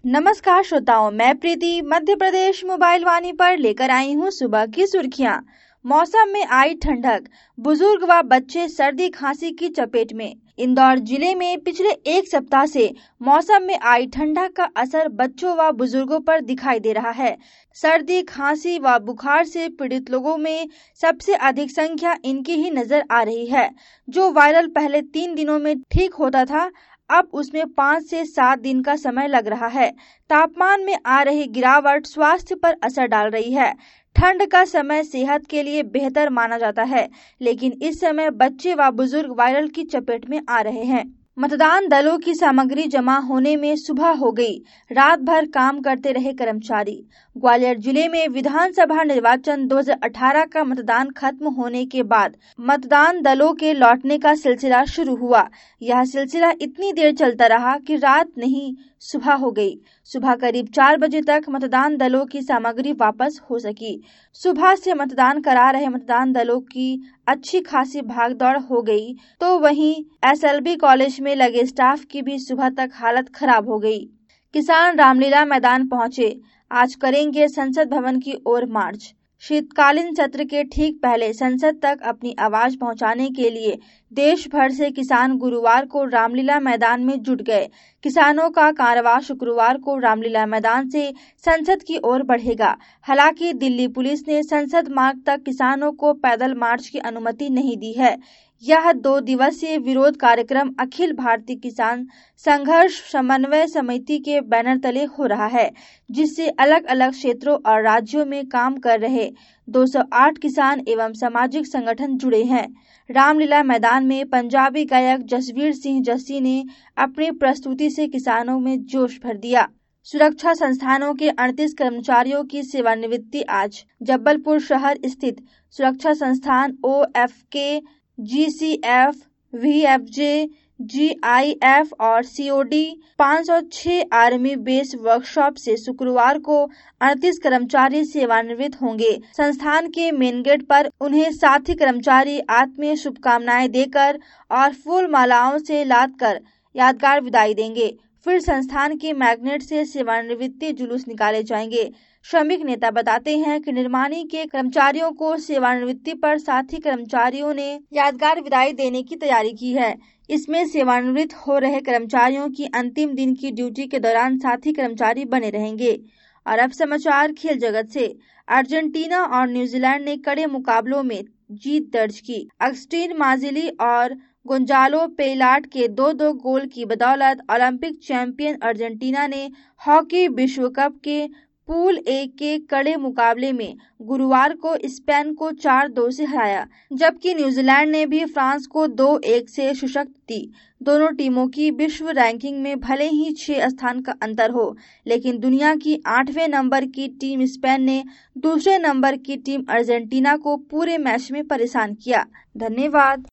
नमस्कार श्रोताओं, मैं प्रीति मध्य प्रदेश मोबाइल वाणी पर लेकर आई हूँ सुबह की सुर्खियाँ। मौसम में आई ठंडक, बुजुर्ग व बच्चे सर्दी खांसी की चपेट में। इंदौर जिले में पिछले एक सप्ताह से मौसम में आई ठंडक का असर बच्चों व बुजुर्गों पर दिखाई दे रहा है। सर्दी खांसी व बुखार से पीड़ित लोगों में सबसे अधिक संख्या इनकी ही नजर आ रही है। जो वायरल पहले 3 दिनों में ठीक होता था, अब उसमें 5 से 7 दिन का समय लग रहा है। तापमान में आ रही गिरावट स्वास्थ्य पर असर डाल रही है। ठंड का समय सेहत के लिए बेहतर माना जाता है, लेकिन इस समय बच्चे व बुजुर्ग वायरल की चपेट में आ रहे हैं। मतदान दलों की सामग्री जमा होने में सुबह हो गई, रात भर काम करते रहे कर्मचारी। ग्वालियर जिले में विधानसभा निर्वाचन 2018 का मतदान खत्म होने के बाद मतदान दलों के लौटने का सिलसिला शुरू हुआ। यह सिलसिला इतनी देर चलता रहा कि रात नहीं सुबह हो गई। सुबह करीब 4 बजे तक मतदान दलों की सामग्री वापस हो सकी। सुबह से मतदान करा रहे मतदान दलों की अच्छी खासी भागदौड़ हो गई, तो वहीं एसएलबी कॉलेज में लगे स्टाफ की भी सुबह तक हालत खराब हो गई। किसान रामलीला मैदान पहुंचे, आज करेंगे संसद भवन की ओर मार्च। शीतकालीन सत्र के ठीक पहले संसद तक अपनी आवाज पहुंचाने के लिए देश भर से किसान गुरुवार को रामलीला मैदान में जुट गए। किसानों का कारवां शुक्रवार को रामलीला मैदान से संसद की ओर बढ़ेगा। हालांकि दिल्ली पुलिस ने संसद मार्ग तक किसानों को पैदल मार्च की अनुमति नहीं दी है। यह 2 दिवसीय विरोध कार्यक्रम अखिल भारतीय किसान संघर्ष समन्वय समिति के बैनर तले हो रहा है, जिससे अलग अलग क्षेत्रों और राज्यों में काम कर रहे 208 किसान एवं सामाजिक संगठन जुड़े हैं। रामलीला मैदान में पंजाबी गायक जसवीर सिंह जस्सी ने अपनी प्रस्तुति से किसानों में जोश भर दिया। सुरक्षा संस्थानों के 38 कर्मचारियों की सेवानिवृत्ति आज। जबलपुर शहर स्थित सुरक्षा संस्थान OFK, GCF, VFJ, GIF और COD 506 आर्मी बेस वर्कशॉप से शुक्रवार को 38 कर्मचारी सेवानिवृत्त होंगे। संस्थान के मेन गेट पर उन्हें साथी कर्मचारी आत्मीय शुभकामनाएं देकर और फूल मालाओं से लाद कर यादगार विदाई देंगे। फिर संस्थान के मैग्नेट से सेवानिवृत्ति जुलूस निकाले जाएंगे। श्रमिक नेता बताते हैं कि निर्माणी के कर्मचारियों को सेवानिवृत्ति पर साथी कर्मचारियों ने यादगार विदाई देने की तैयारी की है। इसमें सेवानिवृत्त हो रहे कर्मचारियों की अंतिम दिन की ड्यूटी के दौरान साथी कर्मचारी बने रहेंगे। और अब समाचार खेल जगत से। अर्जेंटीना और न्यूजीलैंड ने कड़े मुकाबलों में जीत दर्ज की। अगस्टीन माजिली और गोंजालो पेलाट के 2-2 गोल की बदौलत ओलंपिक चैंपियन अर्जेंटीना ने हॉकी विश्व कप के पूल ए के कड़े मुकाबले में गुरुवार को स्पेन को 4-2 से हराया, जबकि न्यूजीलैंड ने भी फ्रांस को 2-1 से शुष्क दी। दोनों टीमों की विश्व रैंकिंग में भले ही 6 स्थान का अंतर हो, लेकिन दुनिया की 8वें नंबर की टीम स्पेन ने दूसरे नंबर की टीम अर्जेंटीना को पूरे मैच में परेशान किया। धन्यवाद।